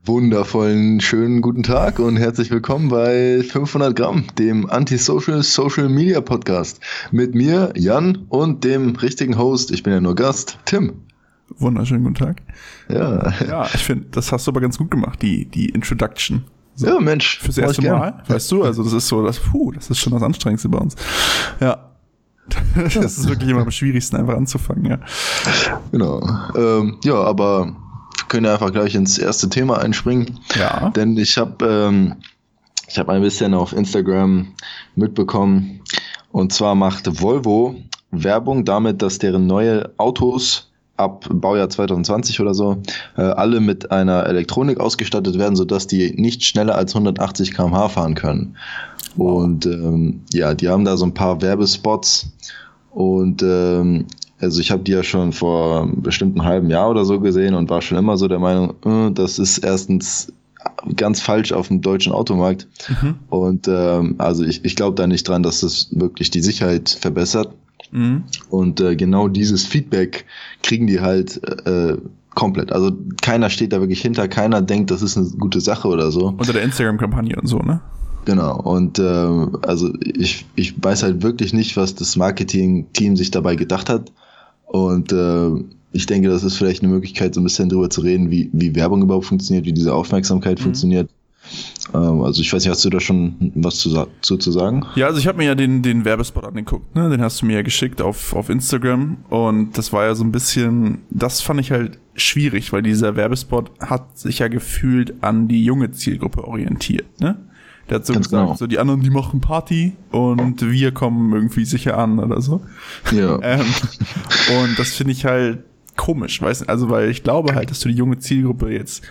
Wundervollen, schönen guten Tag und herzlich willkommen bei 500 Gramm, dem Antisocial Social Media Podcast. Mit mir, Jan, und dem richtigen Host, ich bin ja nur Gast, Tim. Wunderschönen guten Tag. Ja. Ja, ich finde, das hast du aber ganz gut gemacht, die Introduction. So, ja, Mensch. Fürs erste Mal, weißt du, also das ist so, das ist schon das Anstrengendste bei uns. Ja. Das ist wirklich immer am schwierigsten, einfach anzufangen, ja. Genau. Ja, aber wir können ja einfach gleich ins erste Thema einspringen. Ja. Denn ich habe ein bisschen auf Instagram mitbekommen, und zwar macht Volvo Werbung damit, dass deren neue Autos ab Baujahr 2020 oder so alle mit einer Elektronik ausgestattet werden, sodass die nicht schneller als 180 km/h fahren können. Wow. Und ja, die haben da so ein paar Werbespots und also ich habe die ja schon vor bestimmt einem halben Jahr oder so gesehen und war schon immer so der Meinung, das ist erstens ganz falsch auf dem deutschen Automarkt. Mhm. Und also ich glaube da nicht dran, dass das wirklich die Sicherheit verbessert. Mhm. Und genau dieses Feedback kriegen die halt komplett. Also keiner steht da wirklich hinter, keiner denkt, das ist eine gute Sache oder so. Unter der Instagram-Kampagne und so, ne? Genau, und also ich weiß halt wirklich nicht, was das Marketing-Team sich dabei gedacht hat. Und ich denke, das ist vielleicht eine Möglichkeit, so ein bisschen drüber zu reden, wie Werbung überhaupt funktioniert, wie diese Aufmerksamkeit funktioniert. Also ich weiß nicht, hast du da schon was zu sagen? Ja, also ich habe mir ja den Werbespot angeguckt, ne? Den hast du mir ja geschickt auf Instagram und das war ja so ein bisschen, das fand ich halt schwierig, weil dieser Werbespot hat sich ja gefühlt an die junge Zielgruppe orientiert, ne? Der hat so Ganz gesagt, genau. so die anderen, die machen Party und wir kommen irgendwie sicher an oder so. Ja. Und das finde ich halt komisch, weißt du, also weil ich glaube halt, dass du die junge Zielgruppe jetzt,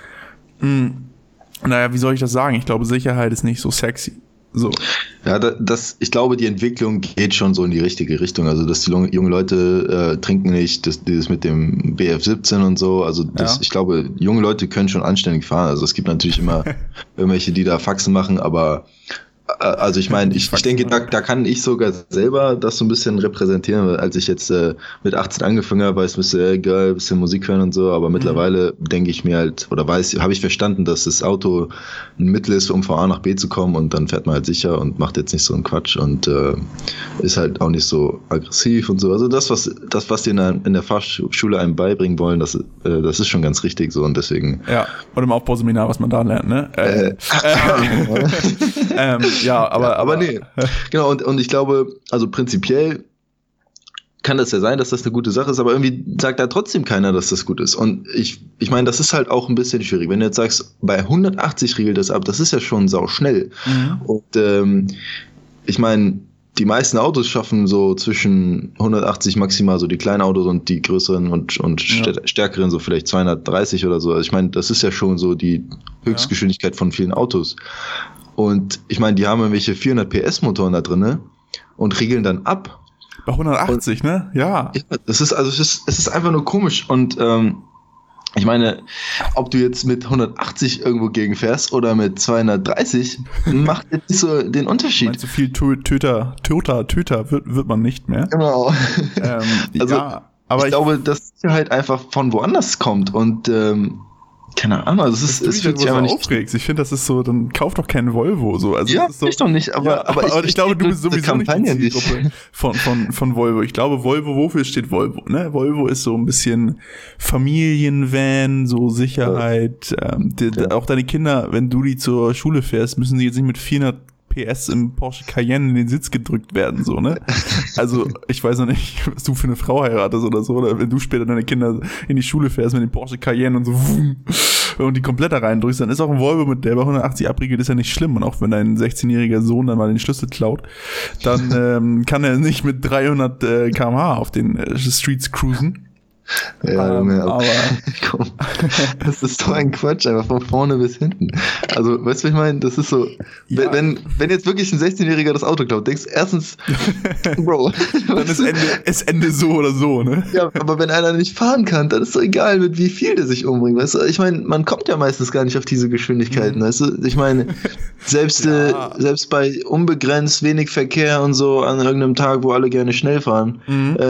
naja, wie soll ich das sagen? Ich glaube, Sicherheit ist nicht so sexy. So. Ja, ich glaube, die Entwicklung geht schon so in die richtige Richtung. Also, dass die junge Leute trinken nicht, dieses mit dem BF17 und so. Also, ich glaube, junge Leute können schon anständig fahren. Also, es gibt natürlich immer irgendwelche, die da Faxen machen, aber also ich meine, ich denke, da kann ich sogar selber das so ein bisschen repräsentieren, weil als ich jetzt mit 18 angefangen habe, war es ein bisschen geil, ein bisschen Musik hören und so, aber mittlerweile denke ich mir halt, oder habe ich verstanden, dass das Auto ein Mittel ist, um von A nach B zu kommen und dann fährt man halt sicher und macht jetzt nicht so einen Quatsch und ist halt auch nicht so aggressiv und so. Also das, was die in der Fahrschule einem beibringen wollen, das ist schon ganz richtig so und deswegen. Ja, und im Aufbauseminar, was man da lernt, ne? Ja, aber nee. Genau, und ich glaube, also prinzipiell kann das ja sein, dass das eine gute Sache ist, aber irgendwie sagt da trotzdem keiner, dass das gut ist. Und ich meine, das ist halt auch ein bisschen schwierig. Wenn du jetzt sagst, bei 180 regelt das ab, das ist ja schon sau schnell. Mhm. Und ich meine, die meisten Autos schaffen so zwischen 180 maximal, so die kleinen Autos und die größeren und stärkeren so vielleicht 230 oder so. Also ich meine, das ist ja schon so die Höchstgeschwindigkeit von vielen Autos. Und ich meine, die haben irgendwelche 400 PS Motoren da drin, ne? Und regeln dann ab. Bei 180, ne? Ja. Es ist einfach nur komisch. Und ich meine, ob du jetzt mit 180 irgendwo gegenfährst oder mit 230, macht jetzt nicht so den Unterschied. Meinst du, viel Töter wird man nicht mehr? Genau. Also, ja, aber ich glaube, dass Sicherheit einfach von woanders kommt und keine Ahnung, also es fühlt sich einfach nicht aufregst. Ich finde, das ist so, dann kauf doch keinen Volvo. So. Also ja, das ist so, ich doch nicht, aber ich glaube, du bist sowieso nicht die Zielgruppe von Volvo. Ich glaube, Volvo, wofür steht Volvo? Ne? Volvo ist so ein bisschen Familienvan, so Sicherheit. Auch deine Kinder, wenn du die zur Schule fährst, müssen sie jetzt nicht mit 400 PS im Porsche Cayenne in den Sitz gedrückt werden, so, ne? Also, ich weiß noch nicht, was du für eine Frau heiratest oder so, oder wenn du später deine Kinder in die Schule fährst mit dem Porsche Cayenne und so, und die komplett da reindrückst, dann ist auch ein Volvo mit der bei 180 abriegelt, ist ja nicht schlimm. Und auch wenn dein 16-jähriger Sohn dann mal den Schlüssel klaut, dann kann er nicht mit 300 km/h auf den Streets cruisen. Ja, aber komm, das ist so ein Quatsch, einfach von vorne bis hinten. Also, weißt du, was ich meine? Das ist so, wenn jetzt wirklich ein 16-Jähriger das Auto klaut, denkst du erstens, Bro. Dann ist Ende so oder so, ne? Ja, aber wenn einer nicht fahren kann, dann ist doch egal, mit wie viel der sich umbringt, weißt du? Ich meine, man kommt ja meistens gar nicht auf diese Geschwindigkeiten, weißt du? Ich meine, selbst bei unbegrenzt wenig Verkehr und so an irgendeinem Tag, wo alle gerne schnell fahren,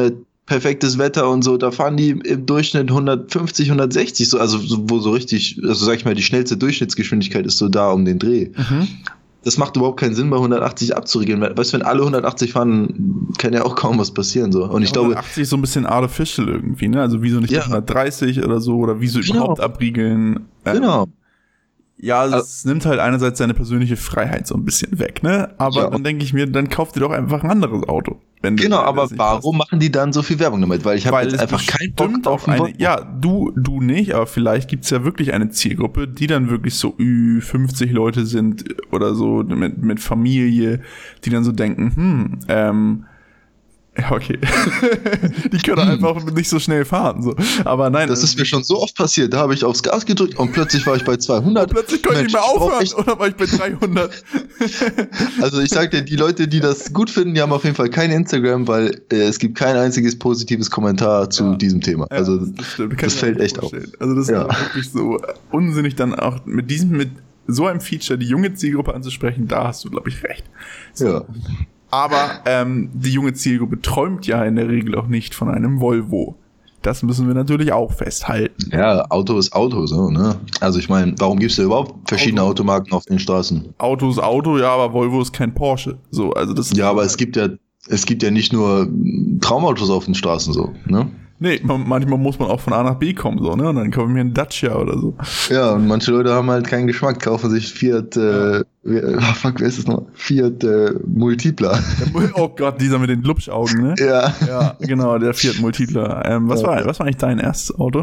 perfektes Wetter und so, da fahren die im Durchschnitt 150, 160, so, also wo so richtig, also sag ich mal, die schnellste Durchschnittsgeschwindigkeit ist so da um den Dreh. Das macht überhaupt keinen Sinn, bei 180 abzuregeln. Weißt du, wenn alle 180 fahren, kann ja auch kaum was passieren. So. Und ich glaube, 180 ist so ein bisschen artificial irgendwie, ne? Also wieso nicht 130 oder so, oder wieso überhaupt abriegeln? Genau. Ja, es nimmt halt einerseits seine persönliche Freiheit so ein bisschen weg, ne? Aber dann denke ich mir, dann kauft ihr doch einfach ein anderes Auto. Aber warum machen die dann so viel Werbung damit? Weil ich habe jetzt einfach keinen Bock auf eine. Ja, du nicht, aber vielleicht gibt's ja wirklich eine Zielgruppe, die dann wirklich so 50 Leute sind oder so mit Familie, die dann so denken, ja, okay. Die können einfach nicht so schnell fahren. So. Aber nein. Das ist mir schon so oft passiert. Da habe ich aufs Gas gedrückt und plötzlich war ich bei 200. Und plötzlich konnte ich nicht mehr aufhören. Oder war ich bei 300? Also ich sag dir, die Leute, die das gut finden, die haben auf jeden Fall kein Instagram, weil es gibt kein einziges positives Kommentar zu diesem Thema. Also das fällt echt auf. Also das ist wirklich so unsinnig, dann auch mit so einem Feature die junge Zielgruppe anzusprechen. Da hast du, glaube ich, recht. So. Ja. Aber die junge Zielgruppe träumt ja in der Regel auch nicht von einem Volvo. Das müssen wir natürlich auch festhalten. Ja, Auto ist Auto, so, ne? Also ich meine, warum gibt es da überhaupt verschiedene Automarken auf den Straßen? Auto ist Auto, ja, aber Volvo ist kein Porsche. So, also das ja, aber es gibt ja nicht nur Traumautos auf den Straßen, so, ne? Nee, manchmal muss man auch von A nach B kommen, so, ne? Und dann kaufen wir einen Dacia oder so. Ja, und manche Leute haben halt keinen Geschmack, kaufen sich Fiat, wer ist das noch? Fiat Multipla. Oh Gott, dieser mit den Glubschaugen, ne? Ja. Ja, genau, der Fiat Multipla. Was war eigentlich dein erstes Auto?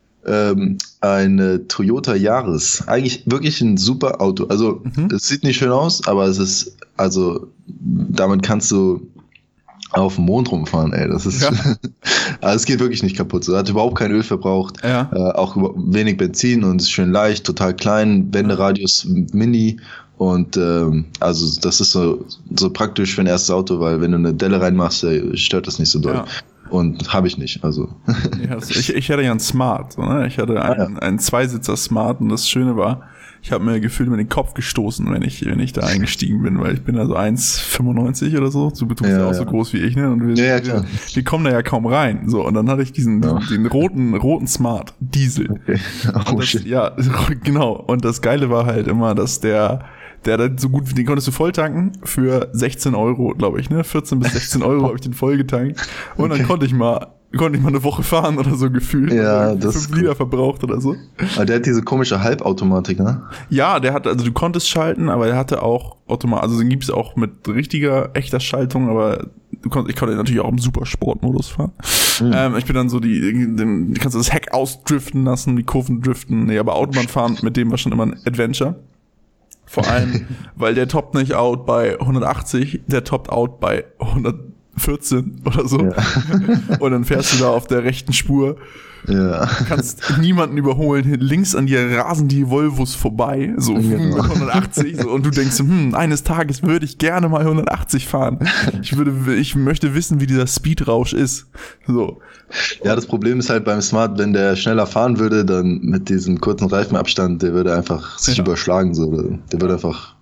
Ein Toyota Yaris. Eigentlich wirklich ein super Auto. Also, es sieht nicht schön aus, aber es ist, also, damit kannst du auf dem Mond rumfahren, ey, das ist, also es geht wirklich nicht kaputt, so, hat überhaupt kein Öl verbraucht, auch wenig Benzin und ist schön leicht, total klein, Wenderadius mini und also das ist so praktisch für ein erstes Auto, weil wenn du eine Delle reinmachst, stört das nicht so doll. Ja. Und habe ich nicht, also. Ja, ich hatte ja einen Smart, so, ne? Ich hatte einen Zweisitzer Smart und das Schöne war, ich habe mir gefühlt mit den Kopf gestoßen, wenn ich da eingestiegen bin, weil ich bin also 1,95 oder so. Du bist ja auch so groß wie ich, ne? Und wir kommen da ja kaum rein. So, und dann hatte ich den roten Smart Diesel. Okay. Oh, shit. Ja, genau. Und das Geile war halt immer, dass der so gut, den konntest du voll tanken für 16 Euro, glaube ich, ne? 14 bis 16 Euro habe ich den voll getankt. Und dann konnte ich mal eine Woche fahren oder so gefühlt. Ja, das 5 Liter verbraucht oder so. Aber der hat diese komische Halbautomatik, ne? Ja, also du konntest schalten, aber der hatte auch Automatik, also den gibt es auch mit richtiger, echter Schaltung, aber ich konnte natürlich auch im Supersportmodus fahren. Ich bin dann so kannst du das Heck ausdriften lassen, die Kurven driften. Nee, aber Autobahn fahren, mit dem war schon immer ein Adventure. Vor allem, weil der toppt nicht out bei 180, der toppt out bei 114 oder so. Ja. Und dann fährst du da auf der rechten Spur. Ja. Du kannst niemanden überholen. Links an dir rasen die Volvos vorbei. So mit 180. So, und du denkst, eines Tages würde ich gerne mal 180 fahren. Ich möchte wissen, wie dieser Speedrausch ist. So. Ja, das Problem ist halt beim Smart, wenn der schneller fahren würde, dann mit diesem kurzen Reifenabstand, der würde einfach sich überschlagen. So. Der würde einfach.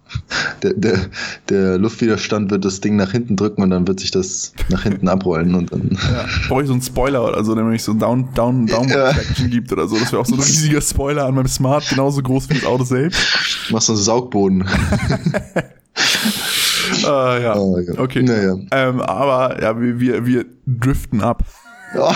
Der Luftwiderstand wird das Ding nach hinten drücken und dann wird sich das nach hinten abrollen und dann. Ja, brauche ich so einen Spoiler oder so, der nämlich so Downward-Action gibt oder so. Das wäre auch so ein riesiger Spoiler an meinem Smart, genauso groß wie das Auto selbst. Machst du einen Saugboden. Ja, okay. Naja. Aber ja, wir driften ab. Ja.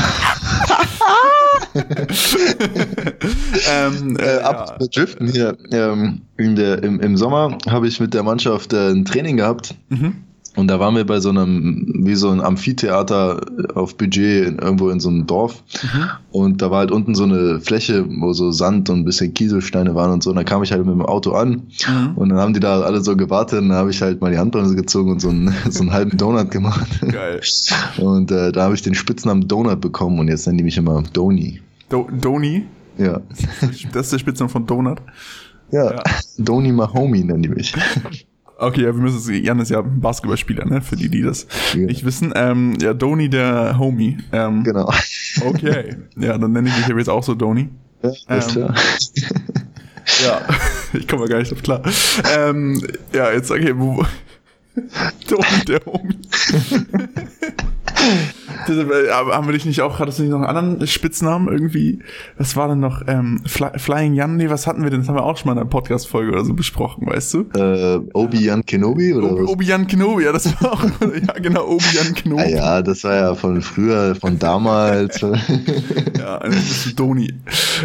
Ab Driften hier. Im Sommer habe ich mit der Mannschaft ein Training gehabt. Und da waren wir bei so einem Amphitheater auf Budget irgendwo in so einem Dorf. Und da war halt unten so eine Fläche, wo so Sand und ein bisschen Kieselsteine waren und so. Und da kam ich halt mit dem Auto an. Und dann haben die da alle so gewartet. Und dann habe ich halt mal die Handbremse gezogen und so einen halben Donut gemacht. Geil. Und da habe ich den Spitznamen Donut bekommen. Und jetzt nennen die mich immer Doni. Doni? Ja. Das ist der Spitzname von Donut? Ja. Doni Mahomey nennen die mich. Okay, ja, wir müssen es. Jan ist ja Basketballspieler, ne? Für die das nicht wissen. Ja, Doni der Homie. Genau. Okay. Ja, dann nenne ich mich jetzt auch so Doni. Ja, alles klar. Ja, ich komme mal gar nicht drauf klar. Ja, jetzt okay, Doni der Homie. Haben wir dich nicht auch, hattest du nicht noch einen anderen Spitznamen irgendwie? Was war denn noch? Flying Jan? Nee, was hatten wir denn? Das haben wir auch schon mal in einer Podcast-Folge oder so besprochen, weißt du? Obi-Wan Kenobi oder was? Obi-Wan Kenobi, ja, das war auch, ja genau, Obi-Wan Kenobi. Ja, das war ja von früher, von damals. Ja, ein bisschen Doni.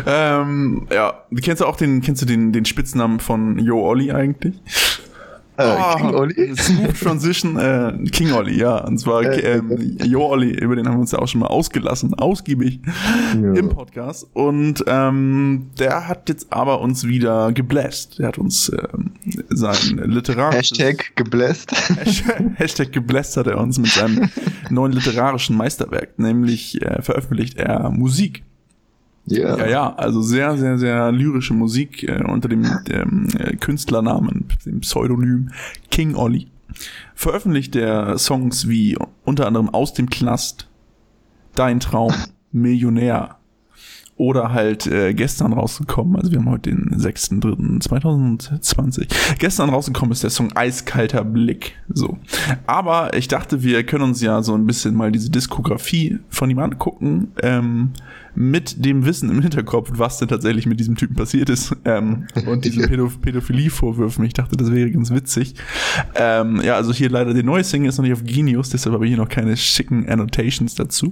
Ja, kennst du den Spitznamen von Yo Olli eigentlich? King Olli? Smooth Transition, King Olli, ja. Und zwar Yo Olli, über den haben wir uns ja auch schon mal ausgiebig im Podcast. Und der hat jetzt aber uns wieder gebläst. Der hat uns sein literarisches... Hashtag gebläst. Hashtag gebläst hat er uns mit seinem neuen literarischen Meisterwerk. Nämlich veröffentlicht er Musik. Yeah. Ja, also sehr, sehr, sehr lyrische Musik unter dem Künstlernamen, dem Pseudonym King Olli. Veröffentlicht der Songs wie unter anderem Aus dem Knast, Dein Traum, Millionär oder halt gestern rausgekommen, also wir haben heute den 6.3.2020. Gestern rausgekommen ist der Song Eiskalter Blick. So. Aber ich dachte, wir können uns ja so ein bisschen mal diese Diskografie von ihm angucken, mit dem Wissen im Hinterkopf, was denn tatsächlich mit diesem Typen passiert ist, und diesen Pädophilie-Vorwürfen. Ich dachte, das wäre ganz witzig. Ja, also hier leider der neue Single ist noch nicht auf Genius, deshalb habe ich hier noch keine schicken Annotations dazu.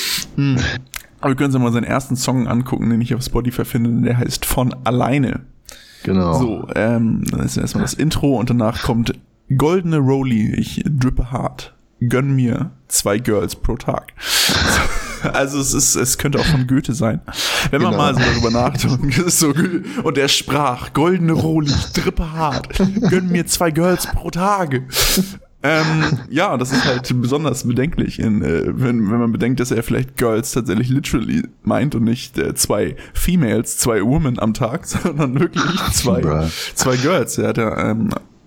Aber wir können uns mal seinen ersten Song angucken, den ich auf Spotify finde, der heißt Von Alleine. Genau. So, dann ist erstmal das Intro und danach kommt Goldene Rolli, ich drippe hart, gönn mir 2 Girls pro Tag. Also es könnte auch von Goethe sein. Wenn man mal so darüber nachdenkt, ist so, und er sprach, Goldene Rolli, ich drippe hart, gönn mir 2 Girls pro Tag. Ja, das ist halt besonders bedenklich, wenn man bedenkt, dass er vielleicht Girls tatsächlich literally meint und nicht 2 Females, 2 Women am Tag, sondern wirklich 2 Girls. Er hat ja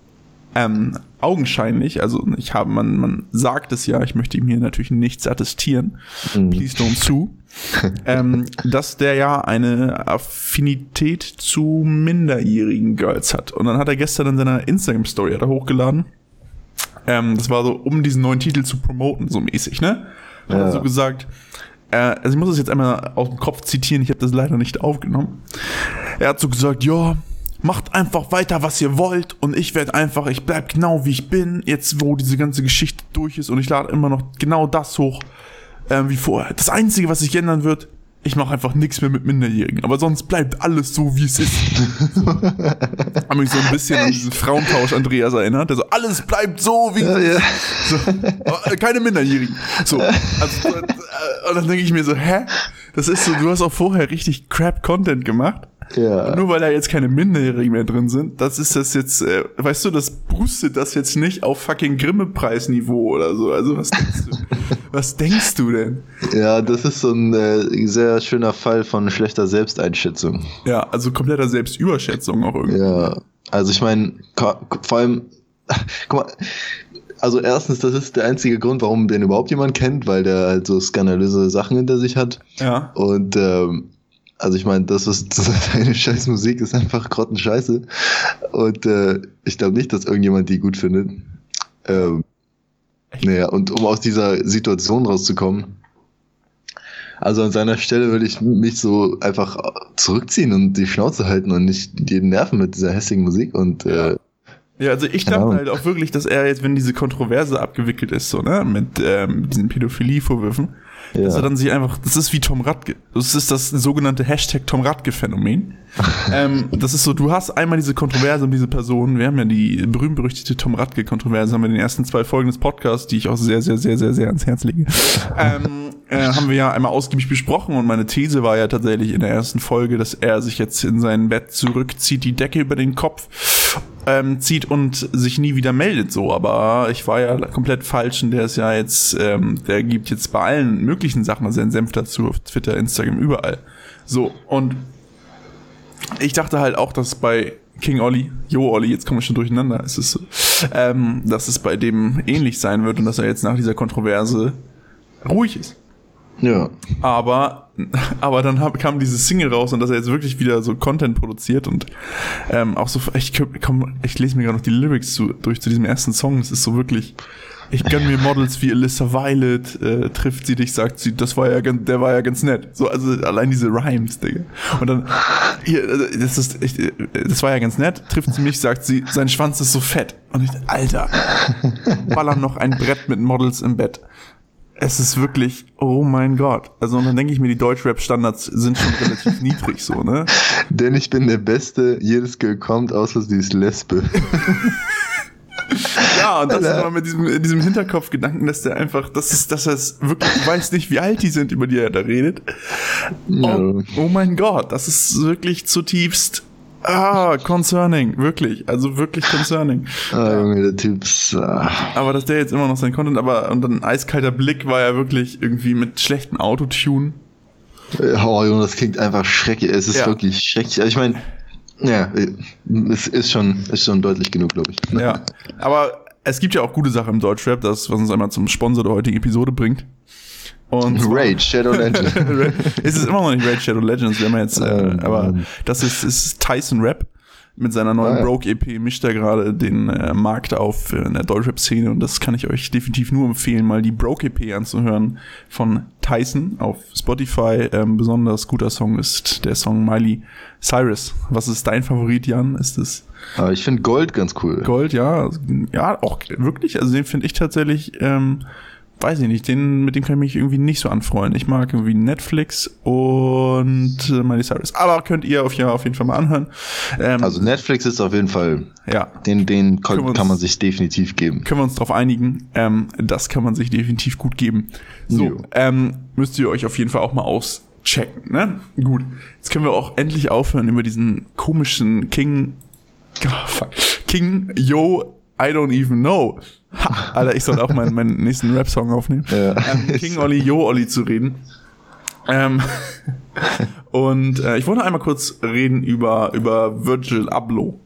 augenscheinlich, also man sagt es ja, ich möchte ihm hier natürlich nichts attestieren, please don't sue, dass der ja eine Affinität zu minderjährigen Girls hat. Und dann hat er gestern in seiner Instagram-Story hochgeladen, das war so, um diesen neuen Titel zu promoten, so mäßig, ne? Hat er so gesagt, also ich muss es jetzt einmal aus dem Kopf zitieren, ich habe das leider nicht aufgenommen. Er hat so gesagt, ja, macht einfach weiter, was ihr wollt und ich bleib genau wie ich bin, jetzt wo diese ganze Geschichte durch ist und ich lade immer noch genau das hoch, wie vorher. Das Einzige, was sich ändern wird, ich mache einfach nichts mehr mit Minderjährigen, aber sonst bleibt alles so, wie es ist. Hab mich so ein bisschen an diesen Frauentausch Andreas erinnert, der so, alles bleibt so, wie es ist. So, keine Minderjährigen. So, also, und dann denke ich mir so, hä? Das ist so, du hast auch vorher richtig Crap-Content gemacht. Ja. Und nur weil da jetzt keine Minderjährigen mehr drin sind, das ist das jetzt, weißt du, das boostet das jetzt nicht auf fucking Grimme-Preis-Niveau oder so. Also was denkst du denn? Ja, das ist so ein sehr schöner Fall von schlechter Selbsteinschätzung. Ja, also kompletter Selbstüberschätzung auch irgendwie. Ja, also ich meine, vor allem, guck mal, also erstens, das ist der einzige Grund, warum den überhaupt jemand kennt, weil der halt so skandalöse Sachen hinter sich hat. Ja. Und also ich meine, seine scheiß Musik ist einfach grottenscheiße. Und ich glaube nicht, dass irgendjemand die gut findet. Naja, und um aus dieser Situation rauszukommen, also an seiner Stelle würde ich mich so einfach zurückziehen und die Schnauze halten und nicht jeden nerven mit dieser hässlichen Musik und ja, also ich dachte halt auch wirklich, dass er jetzt, wenn diese Kontroverse abgewickelt ist, so, ne, mit diesen Pädophilie-Vorwürfen, dass er dann sich einfach, das ist wie Tom Radke, das ist das sogenannte Hashtag Tom Radke-Phänomen. Das ist so, du hast einmal diese Kontroverse um diese Person, wir haben ja die berühmt-berüchtigte Tom Radke-Kontroverse, haben wir in den ersten 2 Folgen des Podcasts, die ich auch sehr, sehr, sehr, sehr, sehr ans Herz lege, haben wir ja einmal ausgiebig besprochen und meine These war ja tatsächlich in der ersten Folge, dass er sich jetzt in sein Bett zurückzieht, die Decke über den Kopf zieht und sich nie wieder meldet, so, aber ich war ja komplett falsch und der ist ja jetzt, der gibt jetzt bei allen möglichen Sachen seinen Senf dazu, auf Twitter, Instagram, überall. So, und ich dachte halt auch, dass bei King Olli, Jo Olli, jetzt kommen wir schon durcheinander, ist es so, dass es bei dem ähnlich sein wird und dass er jetzt nach dieser Kontroverse ruhig ist. Ja. Aber dann kam diese Single raus und dass er jetzt wirklich wieder so Content produziert und auch so, ich lese mir gerade noch die Lyrics durch zu diesem ersten Song. Es ist so wirklich, ich gönn mir Models wie Alyssa Violet, trifft sie dich, sagt sie, der war ja ganz nett. So, also allein diese Rhymes, Digga. Und dann, das war ja ganz nett, trifft sie mich, sagt sie, sein Schwanz ist so fett. Und ich, Alter, ballern noch ein Brett mit Models im Bett. Es ist wirklich, oh mein Gott. Also, und dann denke ich mir, die Deutschrap-Standards sind schon relativ niedrig, so, ne? Denn ich bin der Beste, jedes Girl kommt, außer sie ist Lesbe. Ja, und das ist immer mit diesem Hinterkopfgedanken, dass der einfach, dass es wirklich, du weißt nicht, wie alt die sind, über die er da redet. Oh mein Gott, das ist wirklich zutiefst concerning, wirklich, also wirklich concerning. Junge, der Typ ist, Aber dass der jetzt immer noch sein Content, und dann Eiskalter Blick war ja wirklich irgendwie mit schlechtem Autotune. Oh Junge, das klingt einfach schrecklich, es ist wirklich schrecklich. Also ich meine, ja, es ist schon deutlich genug, glaube ich. Ja, aber es gibt ja auch gute Sachen im Deutschrap, das, was uns einmal zum Sponsor der heutigen Episode bringt. Und Raid Shadow Legends. Es ist immer noch nicht Raid Shadow Legends, wenn man jetzt, aber das ist Tyson Rap mit seiner neuen Broke EP, mischt er gerade den Markt auf in der Deutschrap-Szene und das kann ich euch definitiv nur empfehlen, mal die Broke EP anzuhören von Tyson auf Spotify. Besonders guter Song ist der Song Miley Cyrus. Was ist dein Favorit, Jan? Ist es? Ich finde Gold ganz cool. Gold, ja, auch wirklich. Also den finde ich tatsächlich, weiß ich nicht, mit dem kann ich mich irgendwie nicht so anfreunden. Ich mag irgendwie Netflix und Miley Cyrus. Aber könnt ihr auf jeden Fall mal anhören. Also Netflix ist auf jeden Fall, den kann man sich definitiv geben. Können wir uns drauf einigen. Das kann man sich definitiv gut geben. So, müsst ihr euch auf jeden Fall auch mal auschecken, ne? Gut. Jetzt können wir auch endlich aufhören über diesen komischen King, Yo, I don't even know. Ha, Alter, ich soll auch meinen nächsten Rap-Song aufnehmen. Ja. King Olli, Yo Olli zu reden. Und ich wollte einmal kurz reden über Virgil Abloh.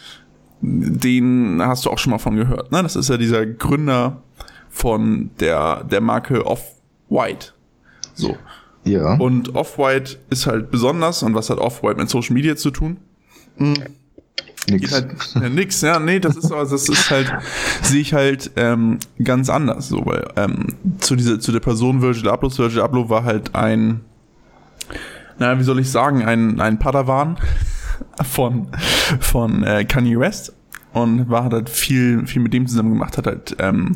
Den hast du auch schon mal von gehört, ne? Das ist ja dieser Gründer von der Marke Off-White. So. Ja. Und Off-White ist halt besonders. Und was hat Off-White mit Social Media zu tun? Nix. Nix, ja, nee, das ist halt, sehe ich halt ganz anders, so, weil zu der Person Virgil Abloh war halt ein Padawan von Kanye West und hat halt viel mit dem zusammen gemacht, hat halt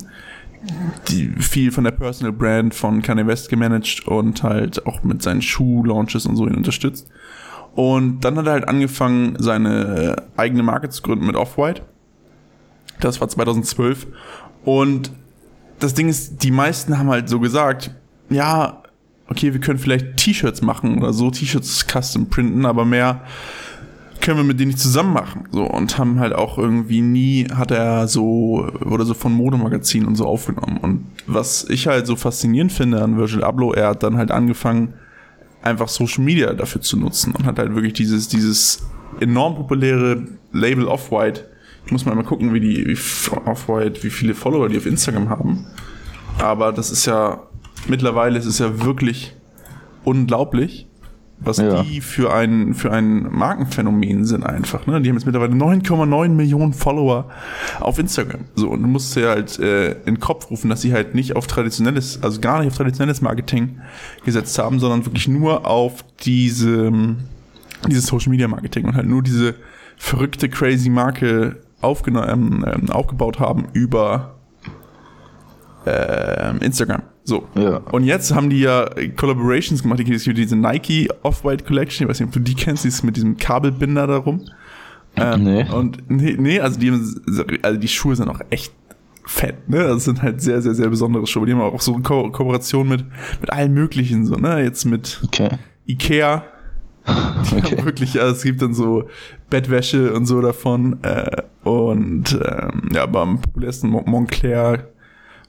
viel von der Personal Brand von Kanye West gemanagt und halt auch mit seinen Schuh-Launches und so ihn unterstützt. Und dann hat er halt angefangen, seine eigene Marke zu gründen mit Off-White. Das war 2012. Und das Ding ist, die meisten haben halt so gesagt, ja, okay, wir können vielleicht T-Shirts machen oder so, T-Shirts custom printen, aber mehr können wir mit denen nicht zusammen machen. So, und haben halt auch irgendwie wurde so von Modemagazinen und so aufgenommen. Und was ich halt so faszinierend finde an Virgil Abloh, er hat dann halt angefangen, einfach Social Media dafür zu nutzen und hat halt wirklich dieses enorm populäre Label Off-White. Ich muss mal gucken, wie Off-White, wie viele Follower die auf Instagram haben. Aber das ist ja, mittlerweile ist es ja wirklich unglaublich, was die für ein Markenphänomen sind einfach, ne? Die haben jetzt mittlerweile 9,9 Millionen Follower auf Instagram. So, und du musst dir halt in den Kopf rufen, dass sie halt gar nicht auf traditionelles Marketing gesetzt haben, sondern wirklich nur auf dieses Social Media Marketing und halt nur diese verrückte, crazy Marke aufgebaut haben über Instagram. So. Ja. Und jetzt haben die ja Collaborations gemacht, diese Nike Off-White Collection, ich weiß nicht, ob du die kennst, die ist mit diesem Kabelbinder darum. Nee. Und nee, also die Schuhe sind auch echt fett, ne? Das sind halt sehr, sehr, sehr besondere Schuhe. Die haben auch so eine Kooperation mit allen möglichen, so, ne? Jetzt mit Ikea. Die haben wirklich, also es gibt dann so Bettwäsche und so davon. Und beim populärsten Moncler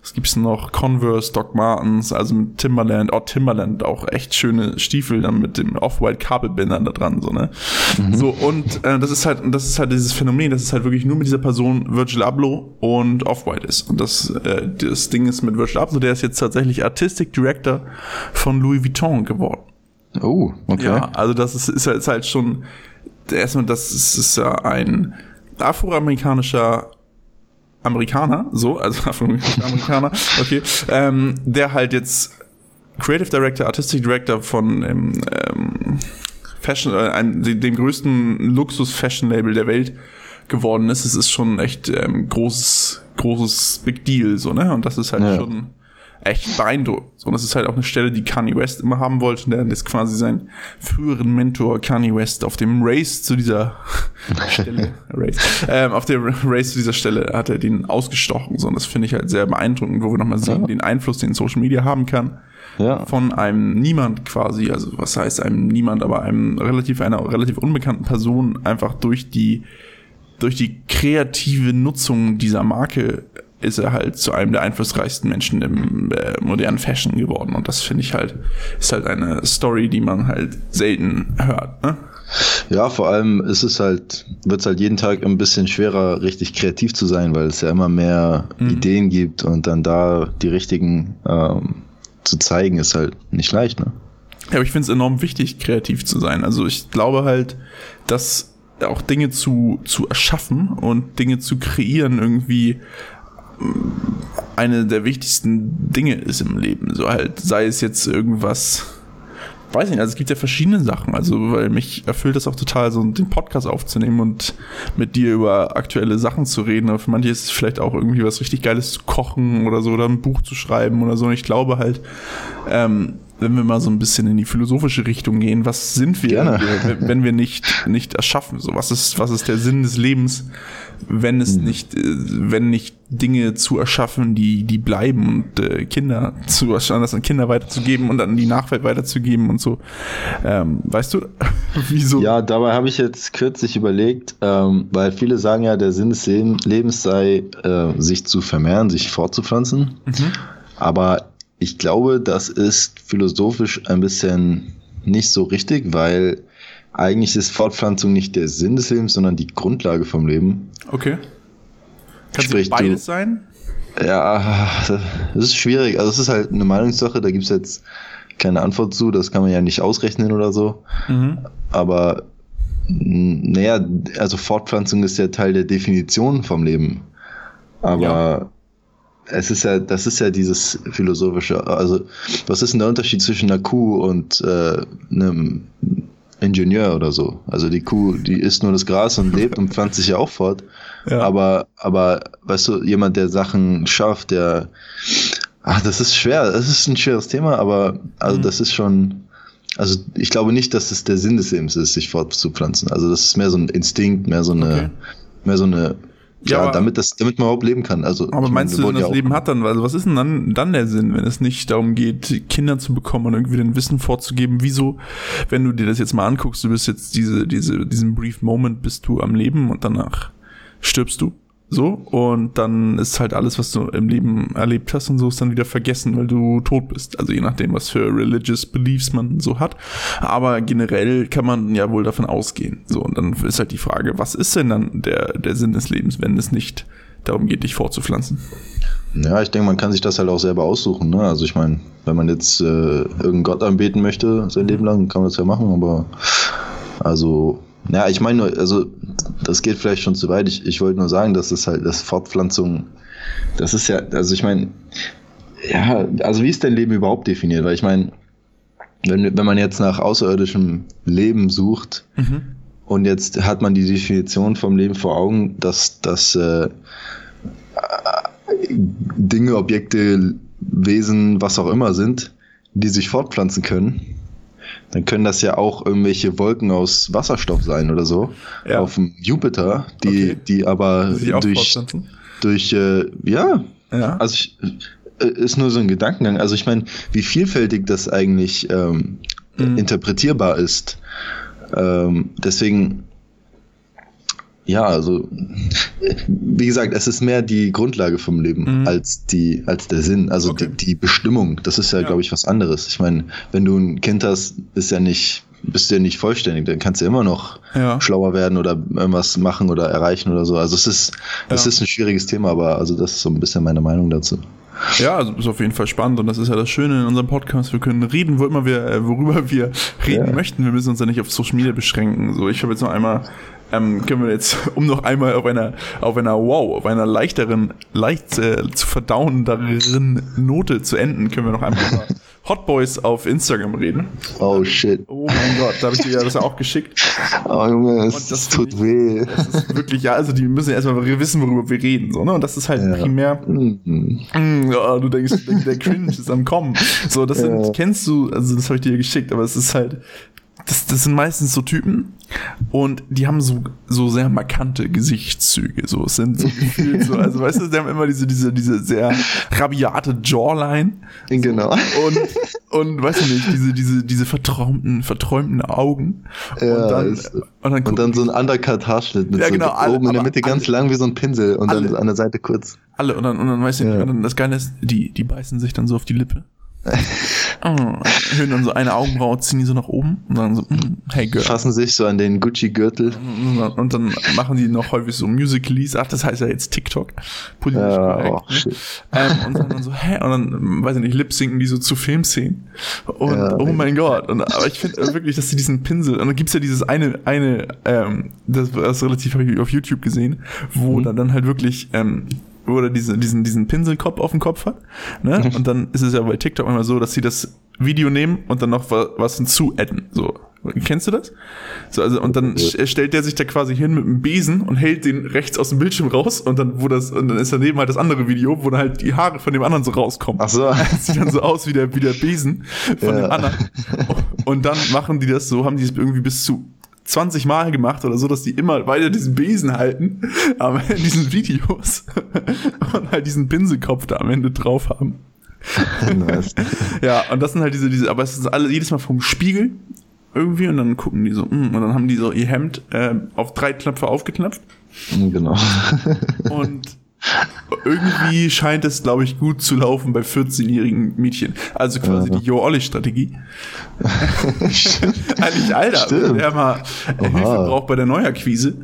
Was gibt's noch? Converse, Doc Martens, also mit Timberland. Timberland auch echt schöne Stiefel dann mit dem Off-White Kabelbindern da dran, so, ne? So, und das ist halt dieses Phänomen, dass es halt wirklich nur mit dieser Person Virgil Abloh und Off-White ist. Und das Ding ist mit Virgil Abloh, der ist jetzt tatsächlich Artistic Director von Louis Vuitton geworden. Oh, okay. Ja, also das ist halt schon, erstmal, das ist ja ein afroamerikanischer Amerikaner, so, also Afroamerikaner, okay, der halt jetzt Creative Director, Artistic Director von Fashion, dem größten Luxus-Fashion-Label der Welt geworden ist. Es ist schon echt großes Big Deal, so, ne? Und das ist halt schon echt beeindruckend. So, und das ist halt auch eine Stelle, die Kanye West immer haben wollte. Und der ist quasi seinen früheren Mentor Kanye West auf dem Race zu dieser Stelle, auf dem Race zu dieser Stelle hat er den ausgestochen. So, und das finde ich halt sehr beeindruckend, wo wir nochmal sehen, den Einfluss, den Social Media haben kann. Ja. Von einem Niemand quasi, also was heißt einem Niemand, aber einer relativ unbekannten Person einfach durch die kreative Nutzung dieser Marke ist er halt zu einem der einflussreichsten Menschen im modernen Fashion geworden. Und das finde ich halt, ist halt eine Story, die man halt selten hört, ne? Ja, vor allem wird es halt jeden Tag ein bisschen schwerer, richtig kreativ zu sein, weil es ja immer mehr Ideen gibt und dann da die richtigen zu zeigen, ist halt nicht leicht, ne? Ja, aber ich finde es enorm wichtig, kreativ zu sein. Also ich glaube halt, dass auch Dinge zu erschaffen und Dinge zu kreieren irgendwie eine der wichtigsten Dinge ist im Leben. So halt, sei es jetzt irgendwas, weiß nicht, also es gibt ja verschiedene Sachen, also weil mich erfüllt das auch total, so den Podcast aufzunehmen und mit dir über aktuelle Sachen zu reden, aber für manche ist es vielleicht auch irgendwie was richtig Geiles zu kochen oder so, oder ein Buch zu schreiben oder so, und ich glaube halt, wenn wir mal so ein bisschen in die philosophische Richtung gehen, was sind wir, wenn wir nicht erschaffen, so, was ist der Sinn des Lebens, wenn nicht Dinge zu erschaffen, die bleiben und Kinder zu erschaffen, das an Kinder weiterzugeben und an die Nachwelt weiterzugeben und so. Weißt du, wieso? Ja, dabei habe ich jetzt kürzlich überlegt, weil viele sagen ja, der Sinn des Lebens sei, sich zu vermehren, sich fortzupflanzen. Aber ich glaube, das ist philosophisch ein bisschen nicht so richtig, weil eigentlich ist Fortpflanzung nicht der Sinn des Lebens, sondern die Grundlage vom Leben. Okay. Kann es beides sein? Ja, das ist schwierig. Also es ist halt eine Meinungssache, da gibt es jetzt keine Antwort zu, das kann man ja nicht ausrechnen oder so. Aber naja, also Fortpflanzung ist ja Teil der Definition vom Leben. Aber das ist ja dieses philosophische, also was ist denn der Unterschied zwischen einer Kuh und einem Ingenieur oder so? Also die Kuh, die isst nur das Gras und lebt und pflanzt sich ja auch fort. Ja. Aber weißt du, jemand, der Sachen schafft, das ist schwer, das ist ein schweres Thema, aber also das ist schon, also ich glaube nicht, dass es der Sinn des Lebens ist, sich fortzupflanzen. Also das ist mehr so ein Instinkt, mehr so eine ja, damit man überhaupt leben kann. Also, aber meinst du, wenn das Leben hat dann, also was ist denn dann der Sinn, wenn es nicht darum geht, Kinder zu bekommen und irgendwie den Wissen vorzugeben? Wieso, wenn du dir das jetzt mal anguckst, du bist jetzt diesen brief Moment, bist du am Leben und danach stirbst du, so, und dann ist halt alles, was du im Leben erlebt hast und so, ist dann wieder vergessen, weil du tot bist. Also je nachdem, was für religious beliefs man so hat. Aber generell kann man ja wohl davon ausgehen. So, und dann ist halt die Frage, was ist denn dann der Sinn des Lebens, wenn es nicht darum geht, dich fortzupflanzen? Ja, ich denke, man kann sich das halt auch selber aussuchen, ne? Also ich meine, wenn man jetzt irgendeinen Gott anbeten möchte, sein Leben lang, kann man das ja machen, aber also ja, ich meine nur, also das geht vielleicht schon zu weit. Ich wollte nur sagen, dass es halt, das Fortpflanzung, das ist ja, also ich meine, ja, also wie ist dein Leben überhaupt definiert? Weil ich meine, wenn man jetzt nach außerirdischem Leben sucht und jetzt hat man die Definition vom Leben vor Augen, dass Dinge, Objekte, Wesen, was auch immer sind, die sich fortpflanzen können, dann können das ja auch irgendwelche Wolken aus Wasserstoff sein oder so, auf dem Jupiter, die aber also ist nur so ein Gedankengang. Also ich meine, wie vielfältig das eigentlich interpretierbar ist. Deswegen, ja, also wie gesagt, es ist mehr die Grundlage vom Leben als der Sinn. Also die Bestimmung, das ist ja, glaube ich, was anderes. Ich meine, wenn du ein Kind hast, bist du ja nicht vollständig, dann kannst du immer noch schlauer werden oder irgendwas machen oder erreichen oder so. Also es ist ein schwieriges Thema, aber also das ist so ein bisschen meine Meinung dazu. Ja, also ist auf jeden Fall spannend und das ist ja das Schöne in unserem Podcast. Wir können reden, worüber wir reden möchten. Wir müssen uns ja nicht auf Social Media beschränken. So, ich habe jetzt noch einmal, können wir jetzt, um noch einmal auf einer leichteren, leicht zu verdauenderen Note zu enden, können wir noch einmal über Hot Boys auf Instagram reden. Oh shit. Oh mein Gott, da habe ich dir ja das auch geschickt. Oh Junge, das tut weh. Das ist wirklich, ja, also die müssen ja erstmal wissen, worüber wir reden, so, ne? Und das ist halt primär, du denkst, der Cringe ist am Kommen. So, das kennst du, also das habe ich dir geschickt, aber es ist halt, das sind meistens so Typen und die haben so sehr markante Gesichtszüge, so, es sind so gefühlt so, also weißt du, die haben immer diese sehr rabiate Jawline. Genau. Und weißt du nicht, diese verträumten Augen. Ja, und dann so ein Undercut-Haarschnitt mit oben in der Mitte ganz lang wie so ein Pinsel und dann an der Seite kurz. Alle, und dann weißt du, und dann das Geile ist, die beißen sich dann so auf die Lippe. Hören dann so eine Augenbraue, ziehen die so nach oben und sagen so, hey Girl. Fassen sich so an den Gucci-Gürtel. Und dann machen die noch häufig so Musicalies. Ach, das heißt ja jetzt TikTok. Politisch korrekt. Shit. Und sagen dann so, hey, und dann, weiß ich nicht, lip-sinken die so zu Filmszenen. Und oh mein Gott. Aber ich finde wirklich, dass sie diesen Pinsel, und dann gibt's ja dieses das relativ habe ich auf YouTube gesehen, wo dann halt wirklich, wo er diesen Pinselkopf auf dem Kopf hat, ne? Und dann ist es ja bei TikTok immer so, dass sie das Video nehmen und dann noch was hinzu-adden, so. Kennst du das? So, also, und dann stellt der sich da quasi hin mit einem Besen und hält den rechts aus dem Bildschirm raus und dann ist daneben halt das andere Video, wo dann halt die Haare von dem anderen so rauskommen. Ach so. Das sieht dann so aus wie der Besen von dem anderen. Und dann machen die das so, haben die es irgendwie bis zu 20 Mal gemacht oder so, dass die immer weiter diesen Besen halten, aber in diesen Videos und halt diesen Pinselkopf da am Ende drauf haben. Nice. Ja, und das sind halt diese, aber es ist alle jedes Mal vom Spiegel irgendwie und dann gucken die so, und dann haben die so ihr Hemd auf 3 Knöpfe aufgeknöpft. Genau. Und irgendwie scheint es, glaube ich, gut zu laufen bei 14-jährigen Mädchen. Also quasi die Jo-Olli-Strategie. Eigentlich, Alter, wenn der mal Hilfe braucht bei der Neuakquise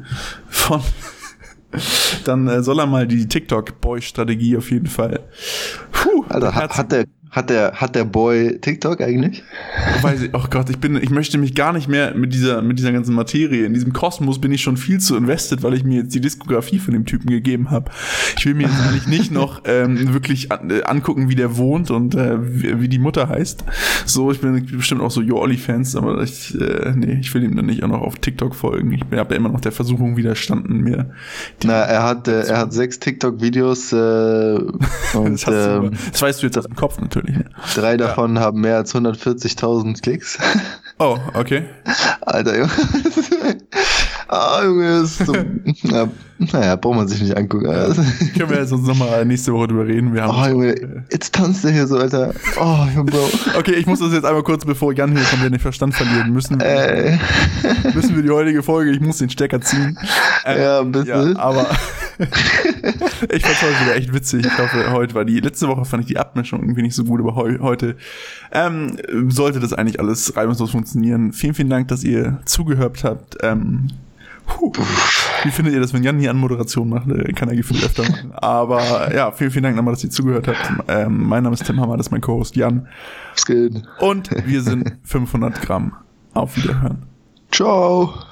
dann soll er mal die TikTok-Boy-Strategie auf jeden Fall. Alter, hat der Boy TikTok eigentlich? Weiß ich, oh Gott, ich möchte mich gar nicht mehr mit dieser ganzen Materie, in diesem Kosmos bin ich schon viel zu invested, weil ich mir jetzt die Diskografie von dem Typen gegeben habe. Ich will mir jetzt eigentlich nicht noch wirklich angucken, wie der wohnt und wie die Mutter heißt. So, ich bin bestimmt auch so Jo-Olli-Fans, aber ich will ihm dann nicht auch noch auf TikTok folgen. Ich habe ja immer noch der Versuchung widerstanden, mir er hat 6 TikTok-Videos und das weißt du jetzt aus dem Kopf natürlich. 3 davon haben mehr als 140.000 Klicks. Oh, okay. Alter, Junge. Junge, ist so, naja, braucht man sich nicht angucken. Können wir jetzt uns nochmal nächste Woche drüber reden. Junge, jetzt tanzt der hier so, Alter. Oh, Junge, Bro. Okay, ich muss das jetzt einmal kurz, bevor Jan hier kommt, den Verstand verlieren müssen. Müssen wir die heutige Folge, ich muss den Stecker ziehen. Ja, bitte. Ja, aber ich fand's heute wieder echt witzig. Ich hoffe, letzte Woche fand ich die Abmischung irgendwie nicht so gut, aber heute sollte das eigentlich alles reibungslos funktionieren. Vielen, vielen Dank, dass ihr zugehört habt. Wie findet ihr das, wenn Jan hier Anmoderation macht? Kann er gefühlt öfter machen. Aber ja, vielen, vielen Dank nochmal, dass ihr zugehört habt. Mein Name ist Tim Hammer, das ist mein Co-Host Jan. Was geht? Und wir sind 500 Gramm. Auf Wiederhören. Ciao.